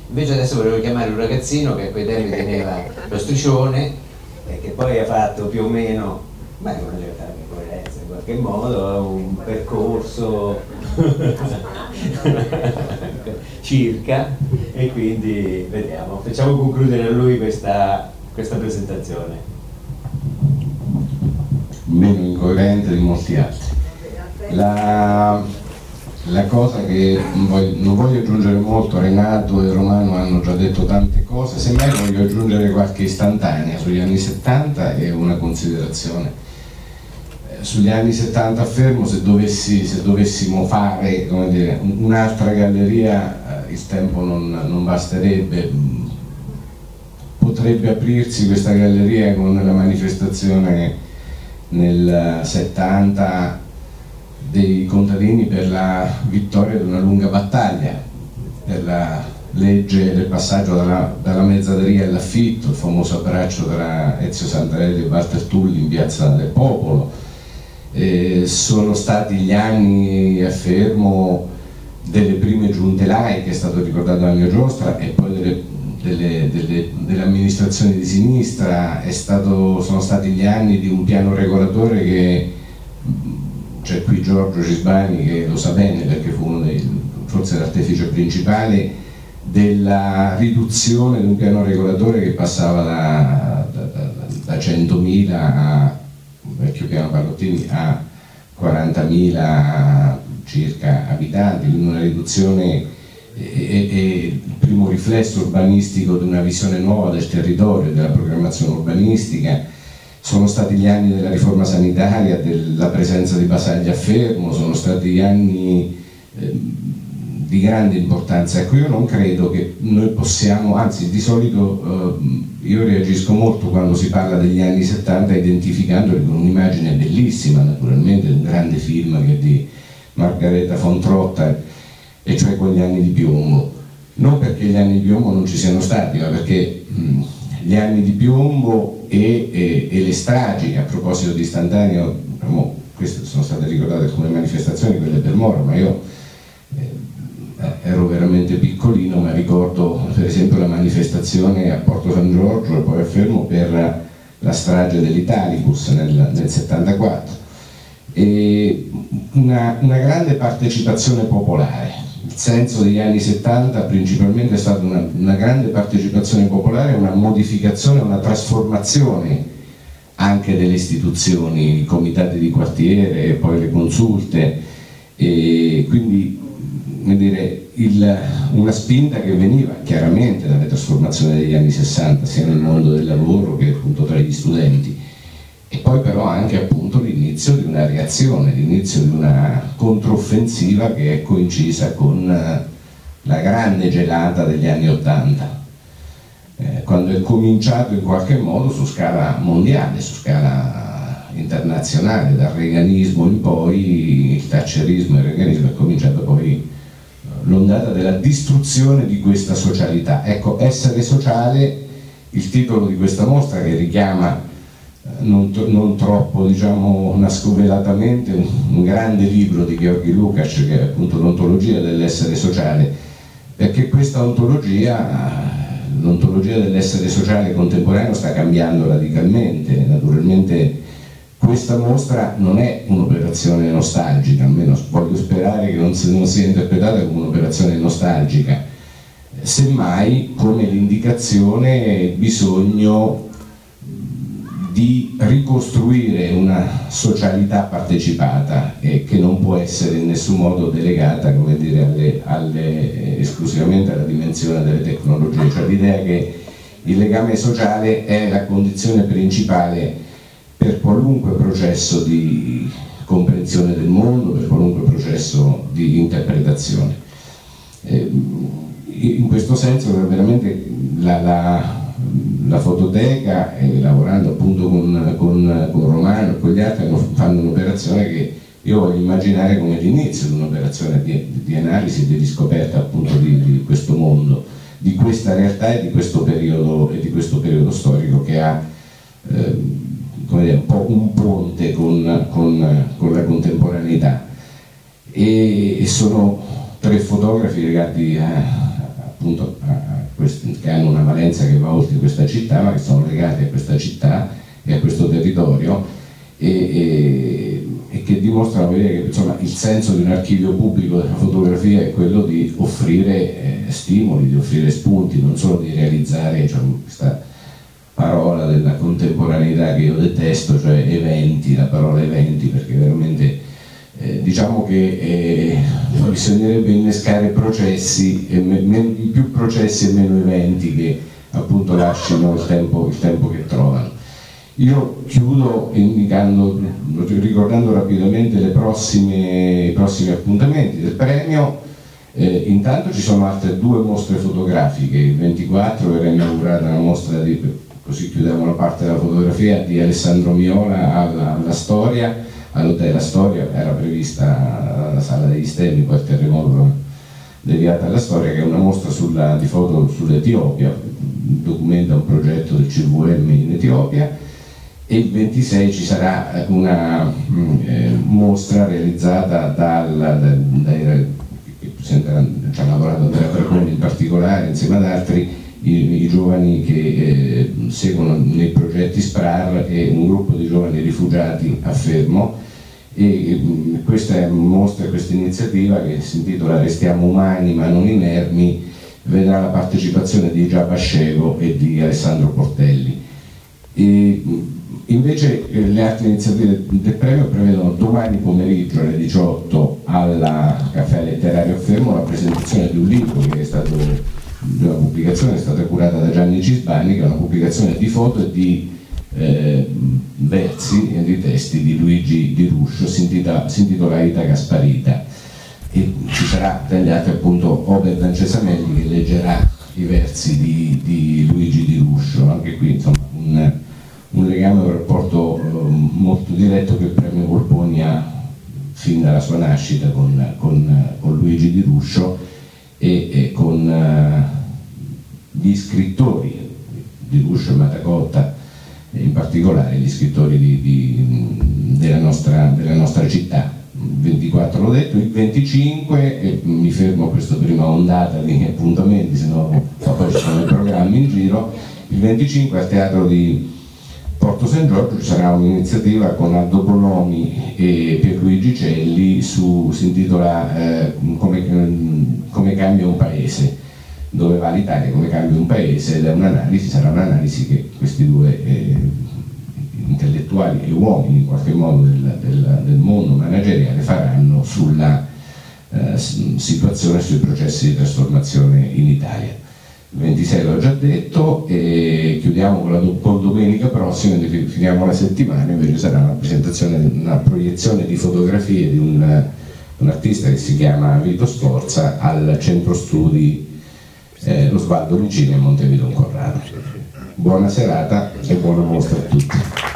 Invece adesso volevo chiamare un ragazzino che a quei tempi teneva lo striscione e che poi ha fatto più o meno, ma con una certa coerenza in qualche modo, un percorso circa, e quindi vediamo, facciamo concludere a lui questa presentazione. Meno incoerente di molti altri. La cosa che non voglio aggiungere molto, Renato e Romano hanno già detto tante cose, semmai voglio aggiungere qualche istantanea sugli anni 70 e una considerazione. Sugli anni 70 a Fermo, se dovessimo fare, come dire, un'altra galleria, il tempo non basterebbe. Potrebbe aprirsi questa galleria con la manifestazione nel 70 dei contadini per la vittoria di una lunga battaglia, per la legge del passaggio dalla mezzateria all'affitto, il famoso abbraccio tra Ezio Santarelli e Walter Tulli in Piazza del Popolo. Sono stati gli anni a Fermo delle prime giunte laiche, è stato ricordato da mio Giostra, e poi delle amministrazioni di sinistra. Sono stati gli anni di un piano regolatore che c'è qui Giorgio Cisbani che lo sa bene perché fu forse l'artefice principale della riduzione di un piano regolatore che passava da 100.000 a vecchio piano Pallottini a 40.000 circa abitanti, quindi una riduzione e il primo riflesso urbanistico di una visione nuova del territorio, della programmazione urbanistica. Sono stati gli anni della riforma sanitaria, della presenza di Basaglia a Fermo, sono stati anni di grande importanza. Ecco, io non credo che noi possiamo, anzi di solito io reagisco molto quando si parla degli anni 70 identificandoli con un'immagine bellissima, naturalmente, un grande film che è di Margareta von Trotta, e cioè quegli anni di piombo. Non perché gli anni di piombo non ci siano stati, ma perché gli anni di piombo e le stragi, a proposito di istantaneo, queste sono state ricordate come manifestazioni, quelle per Moro, ma io ero veramente piccolino, ma ricordo per esempio la manifestazione a Porto San Giorgio e poi a Fermo per la strage dell'Italicus nel 74, e una grande partecipazione popolare. Il senso degli anni 70 principalmente è stata una grande partecipazione popolare, una modificazione, una trasformazione anche delle istituzioni, i comitati di quartiere e poi le consulte, e quindi una spinta che veniva chiaramente dalle trasformazioni degli anni 60 sia nel mondo del lavoro che appunto tra gli studenti, e poi però anche appunto l'inizio di una reazione, l'inizio di una controffensiva che è coincisa con la grande gelata degli anni 80, quando è cominciato in qualche modo su scala mondiale, su scala internazionale, dal reaganismo in poi, il thatcherismo e il reaganismo, è cominciato poi l'ondata della distruzione di questa socialità. Ecco, Essere sociale, il titolo di questa mostra, che richiama non troppo nascovelatamente un grande libro di Georgi Lukács, che è appunto l'ontologia dell'essere sociale, perché questa l'ontologia dell'essere sociale contemporaneo sta cambiando radicalmente. Naturalmente questa mostra non è un'operazione nostalgica, almeno voglio sperare che non sia interpretata come un'operazione nostalgica, semmai come l'indicazione bisogno di ricostruire una socialità partecipata e che non può essere in nessun modo delegata, come dire, esclusivamente alla dimensione delle tecnologie, cioè l'idea che il legame sociale è la condizione principale per qualunque processo di comprensione del mondo, per qualunque processo di interpretazione. In questo senso veramente la fototeca, lavorando appunto con Romano e con gli altri, fanno un'operazione che io voglio immaginare come l'inizio di un'operazione di analisi e di riscoperta appunto di questo mondo, di questa realtà e di questo periodo storico che ha come dire, un po' un ponte con la contemporaneità, e sono tre fotografi legati appunto che hanno una valenza che va oltre questa città, ma che sono legate a questa città e a questo territorio, e che dimostrano che insomma, il senso di un archivio pubblico della fotografia è quello di offrire stimoli, di offrire spunti, non solo di realizzare, diciamo, questa parola della contemporaneità che io detesto, cioè eventi, la parola eventi, perché veramente diciamo che bisognerebbe innescare processi, più processi e meno eventi che appunto lasciano il tempo che trovano. Io chiudo ricordando rapidamente i prossimi appuntamenti del premio. Intanto ci sono altre 2 mostre fotografiche. Il 24 verrà inaugurata una mostra così chiudiamo la parte della fotografia, di Alessandro Miola alla Storia, all'Hotel La Storia. Era prevista la sala degli stemmi, poi il terremoto deviata alla Storia, che è una mostra di foto sull'Etiopia, documenta un progetto del CVM in Etiopia. E il 26 ci sarà una mostra realizzata che ci ha lavorato Andrea Perconi in particolare, insieme ad altri, i giovani che seguono nei progetti SPRAR e un gruppo di giovani rifugiati a Fermo, e questa mostra, questa iniziativa che si intitola Restiamo umani ma non inermi, vedrà la partecipazione di Giabba Scego e di Alessandro Portelli. Invece le altre iniziative del premio prevedono domani pomeriggio alle 18 al Caffè Letterario a Fermo la presentazione di un libro che è stato, una pubblicazione che è stata curata da Gianni Cisbani, che è una pubblicazione di foto e di versi e di testi di Luigi Di Ruscio, si intitola Itaca Sparita, e ci sarà tra gli altri appunto Ober Dancesamelli che leggerà i versi di Luigi Di Ruscio. Anche qui insomma un legame, un rapporto molto diretto che il premio Volponi ha fin dalla sua nascita con Luigi Di Ruscio e con gli scrittori Di Ruscio e Matacotta, in particolare gli scrittori della nostra città. Il 24 l'ho detto, il 25 e mi fermo a questa prima ondata di appuntamenti, se no poi ci sono i programmi in giro. Il 25 al Teatro di Porto San Giorgio ci sarà un'iniziativa con Aldo Bonomi e Pierluigi Celli si intitola come cambia un paese, dove va l'Italia, come cambia un paese, ed è sarà un'analisi che questi 2 intellettuali e uomini in qualche modo del mondo manageriale faranno sulla situazione, sui processi di trasformazione in Italia. Il 26 l'ho già detto, e chiudiamo con domenica prossima, finiamo la settimana, invece sarà una proiezione di fotografie di un artista che si chiama Vito Sforza al Centro Studi Lo Sbaldo Lucini a Montevideo Corrado. Buona serata e buona mostra a tutti.